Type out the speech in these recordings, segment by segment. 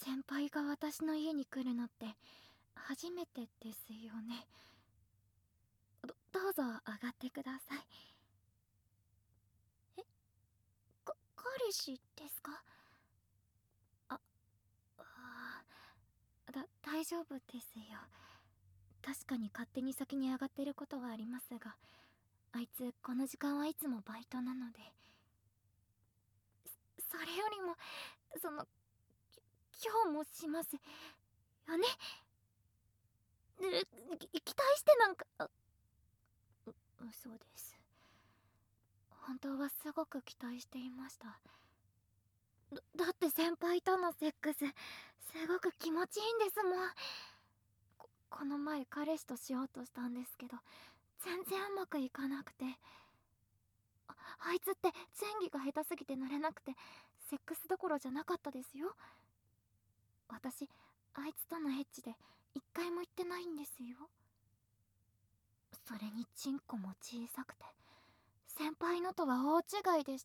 先輩が私の家に来るのって初めてですよね。どうぞ上がってください。え、彼氏ですか？あ、大丈夫ですよ。確かに勝手に先に上がってることはありますが、あいつこの時間はいつもバイトなので。それよりも、その、今日もしますよね。期待してなんか、嘘です。本当はすごく期待していました。だって先輩とのセックス、すごく気持ちいいんですもん。この前彼氏としようとしたんですけど、全然うまくいかなくて。あいつって前戯が下手すぎて乗れなくて、セックスどころじゃなかったですよ。私、あいつとのエッチで一回も行ってないんですよ。それにチンコも小さくて、先輩のとは大違いでした。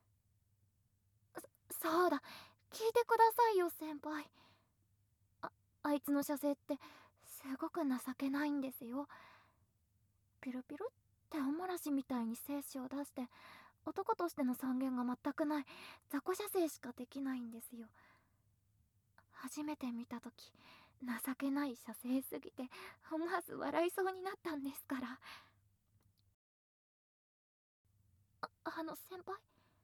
そうだ、聞いてくださいよ先輩。あいつの射精ってすごく情けないんですよ。ピルピルっておもらしみたいに精子を出して、男としての尊厳が全くない雑魚射精しかできないんですよ。初めて見た時、情けない射精すぎて思わず笑いそうになったんですから。先輩、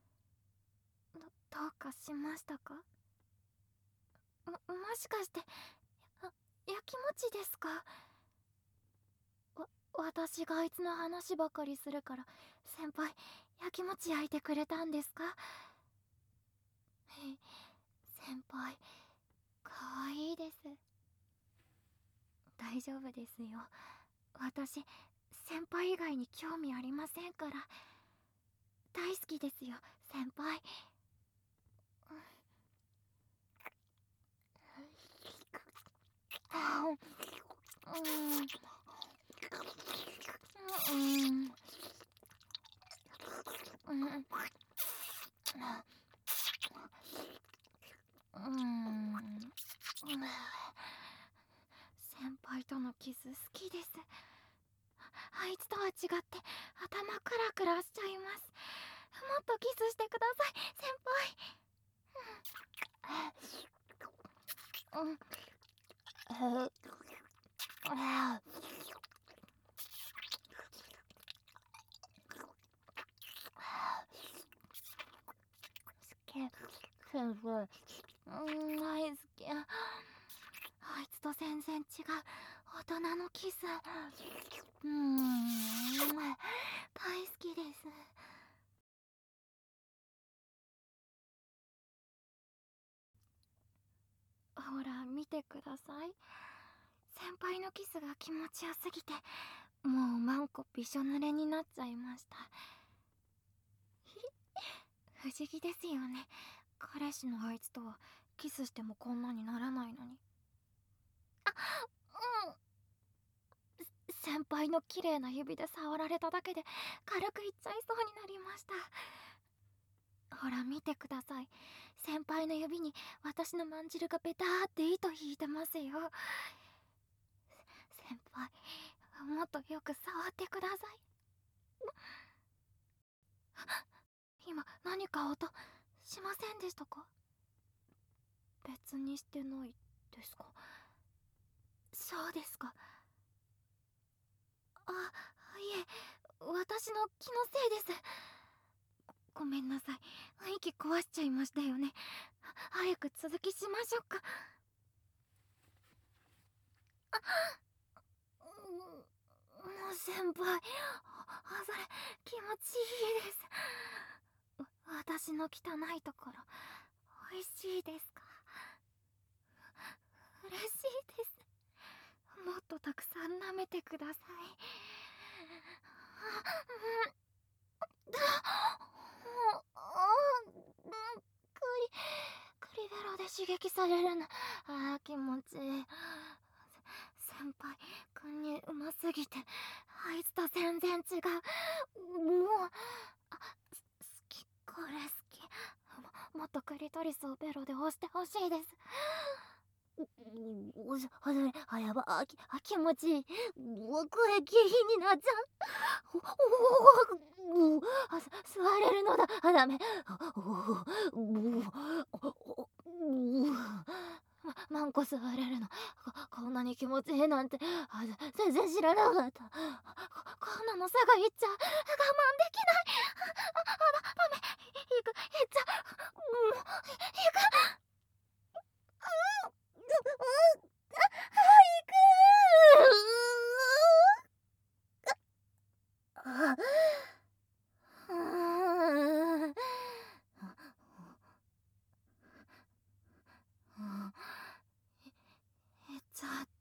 どうかしましたか？もしかして、やきもちですか？私があいつの話ばかりするから先輩、やきもち焼いてくれたんですか？先輩、かわいいです。大丈夫ですよ。私、先輩以外に興味ありませんから。大好きですよ先輩。先輩とのキス好きです。あいつとは違って頭クラクラしちゃいます。もっとキスしてください先輩。先輩、大好き。あいつと全然違う大人のキス。大好きです。ほら見てください。先輩のキスが気持ちよすぎて、もうマンコびしょ濡れになっちゃいました。不思議ですよね。彼氏のあいつとはキスしてもこんなにならないのに。先輩の綺麗な指で触られただけで軽くいっちゃいそうになりました。ほら見てください。先輩の指に私のまんじるがベターって糸引いてますよ。先輩、もっとよく触ってください。今何か音しませんでしたか？別にしてないですか？そうですか。いえ、私の気のせいです。ごめんなさい。息壊しちゃいましたよね。早く続きしましょうか。もう先輩、それ気持ちいいです。私の汚いところ美味しいですか？嬉しいです。もっとたくさん舐めてください。クリベロで刺激されるの、気持ちいい。先輩、君にうますぎてあいつと全然違う。もう好き、これ好き。 もっとクリトリスをベロで押してほしいです。やば、気持ちいい。僕へ気になっちゃう。座れるのだ。ダメ。マンコ座れるの。こんなに気持ちいいなんて、全然知らなかった。こんなの差がいっちゃう。我慢できない。ダメ。いっちゃう。行く。行っちゃった。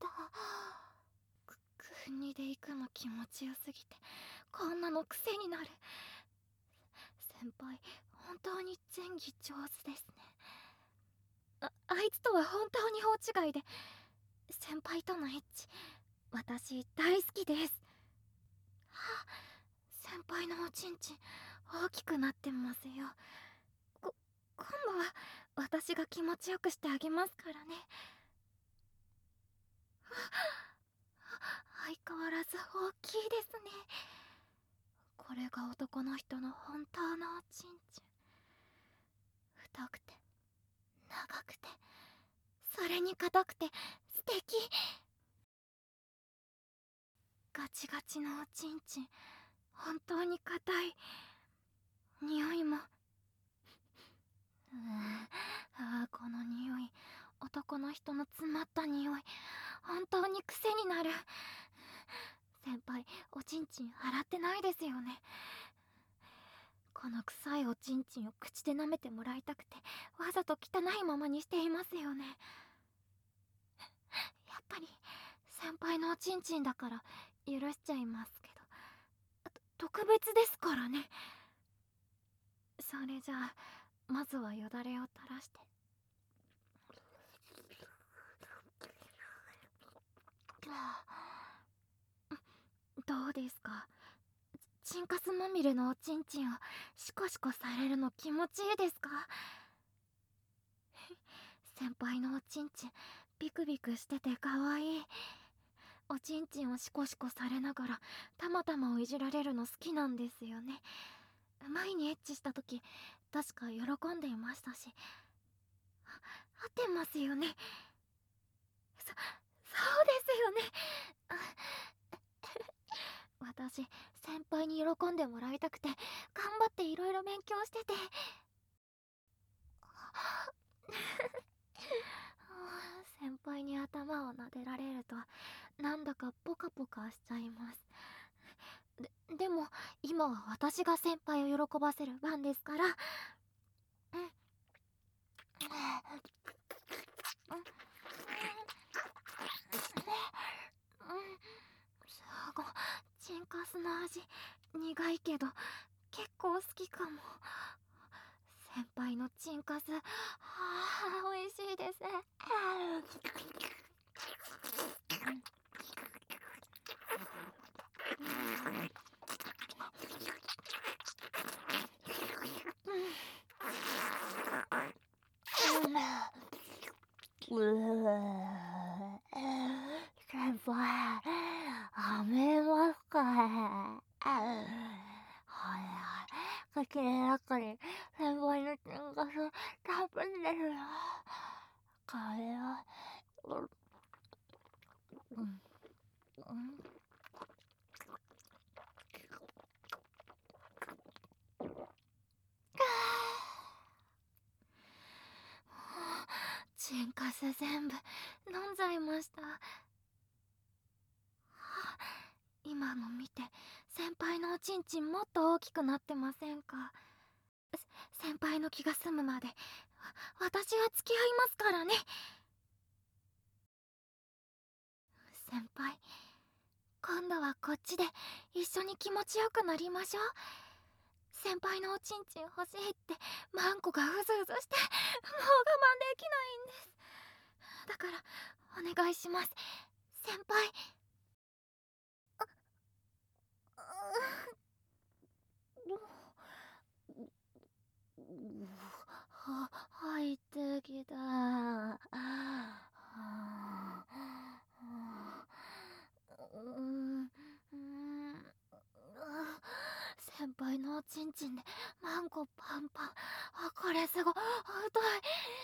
国で行くの気持ちよすぎてこんなの癖になる。先輩本当に前儀上手ですね。あいつとは本当に大違いで、先輩とのエッチ私大好きです。先輩のおちんちん大きくなってますよ。今度は私が気持ちよくしてあげますからね。相変わらず大きいですね。これが男の人の本当のおちんちん。太くて長くてそれに硬くて素敵。ガチガチのおちんちん本当に硬い。匂いもこの匂い、男の人の詰まった匂い本当に癖になる。先輩おちんちん洗ってないですよね。この臭いおちんちんを口で舐めてもらいたくてわざと汚いままにしていますよね。やっぱり先輩のおちんちんだから許しちゃいますけど、特別ですからね。それじゃあまずはよだれを垂らして。どうですか、チンカスまみれのおちんちんをシコシコされるの気持ちいいですか？先輩のおちんちんビクビクしててかわいい。おちんちんをシコシコされながらたまたまをいじられるの好きなんですよね。前にエッチした時確か喜んでいましたし。合ってますよね。そうですよね。私先輩に喜んでもらいたくて頑張っていろいろ勉強してて先輩に頭を撫でられるとなんだかポカポカしちゃいます。でも今は私が先輩を喜ばせる番ですから。すごいチンカスの味苦いけど結構好きかも。先輩のチンカス美味しいです。先輩、はめますかね。口の中に先輩のチンカスたっぷりですよ。これは、チンカス全部飲んじゃいました。今の見て先輩のおちんちんもっと大きくなってませんか？先輩の気が済むまで私は付き合いますからね。先輩今度はこっちで一緒に気持ちよくなりましょう。先輩のおちんちん欲しいってマンコがうずうずしてもう我慢できないんです。だからお願いします先輩。 入ってきた。先輩のおちんちんでマンコパンパン。これすごい太い。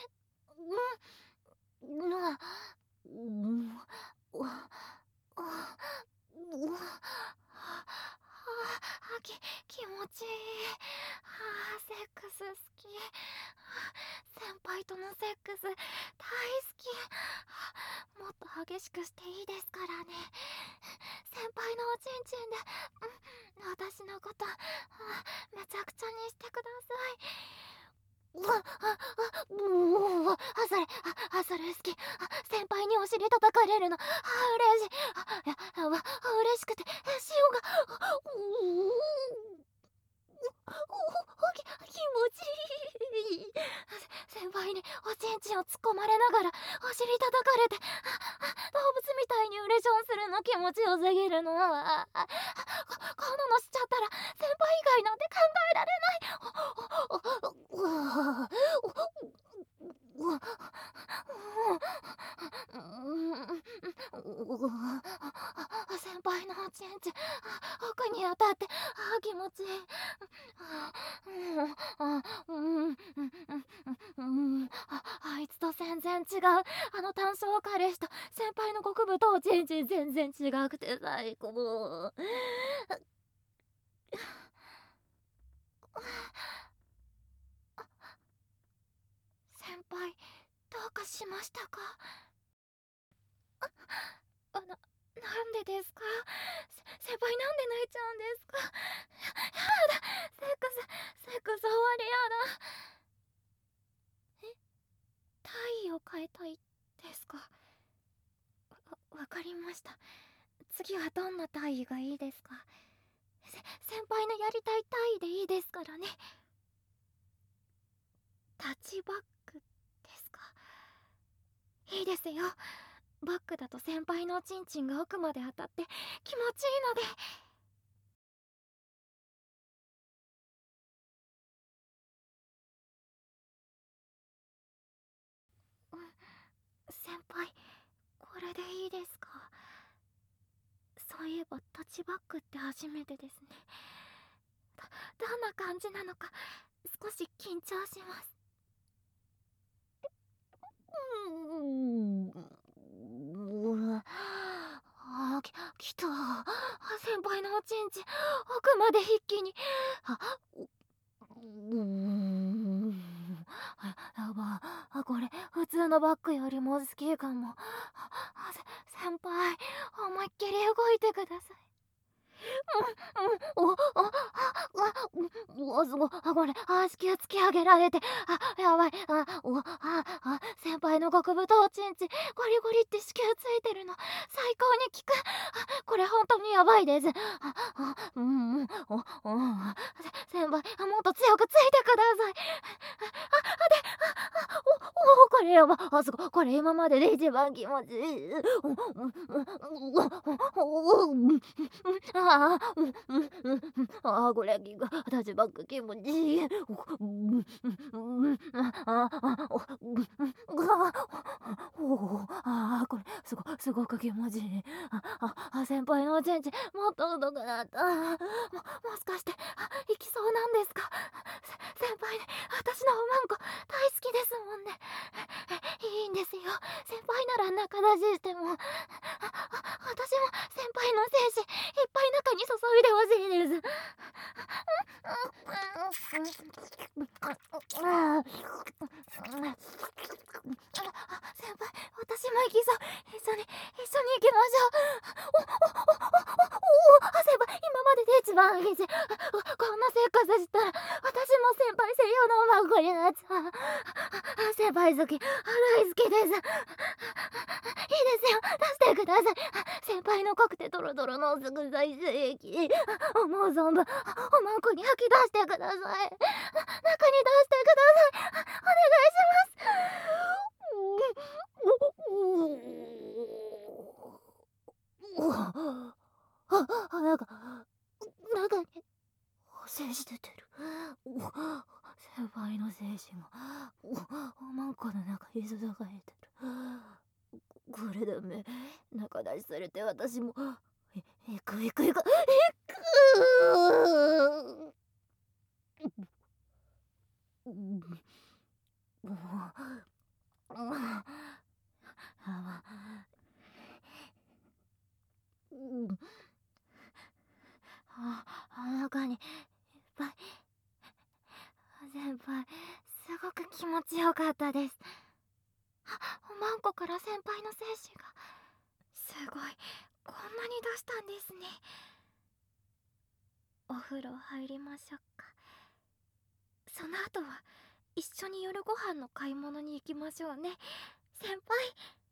気持ちいい。セックス好き。先輩とのセックス大好き。もっと激しくしていいですからね。先輩のおちんちんで、私のことめちゃくちゃにしてください。それ好き。先輩にお尻叩かれるの嬉しい。嬉しくて塩が気持ちいい。先輩におちんちんを突っ込まれながらお尻叩かれて動物みたいにウレションするの気持ちよすぎるの。こんなのしちゃったら先輩以外なんて考えられない。先輩のおちんちん奥に当たって気持ちいい。あいつと全然違う。あの単勝彼氏と先輩の極太おちんちん全然違くて最高。先輩どうかしましたか？なんでですか？先輩なんで泣いちゃうんですか？やだ、セックス終わりやだ。体位を変えたいですか？わかりました。次はどんな体位がいいですか？先輩のやりたい体位でいいですからね。タッチバックですか？いいですよ。バックだと先輩のおちんちんが奥まで当たって気持ちいいので。先輩これでいいですか？そういえばタッチバックって初めてですね。どんな感じなのか少し緊張します。きた。先輩のおちんちん奥まで一気に。やば。これ普通のバッグよりも好きかも。先輩思いっきり動いてください。すごい。これ子宮突き上げられて、やばい。先輩の極太おちんちんゴリゴリって子宮ついてるの最高に効く。これ本当にやばいです。先輩もっと強くついてください。これやば。すごい。これ今までで一番気持ちいい。これタッチバック気持ちいい。これすごく気持ちいい。先輩のおちんちんもっと太くなった。もしかしていきそうなんですか？先輩ね、私のおまんこ大好きですもんね。いいんですよ。先輩なら仲出ししても。私も先輩の精子いっぱい中に注いでほしいです。先輩、私も行きそう。一緒に行きましょう。先輩、今までで一番いいし、こんな生活したら、私も先輩専用のおまんこになっちゃう。先輩好き、大好きです。いいですよ、出してください。先輩の濃くてドロドロのすぐ最終液。思う存分、おまんこに吐き出してください。中に出してください。お願いします。中に精子出てる。先輩の精子がおまんこの中に注がれてる。これだめ、中出しされて私もいくいくいくいく中にいっぱい。先輩、すごく気持ちよかったです。おまんこから先輩の精子がすごい、こんなに出したんですね。お風呂入りましょうか。その後は一緒に夜ご飯の買い物に行きましょうね。先輩。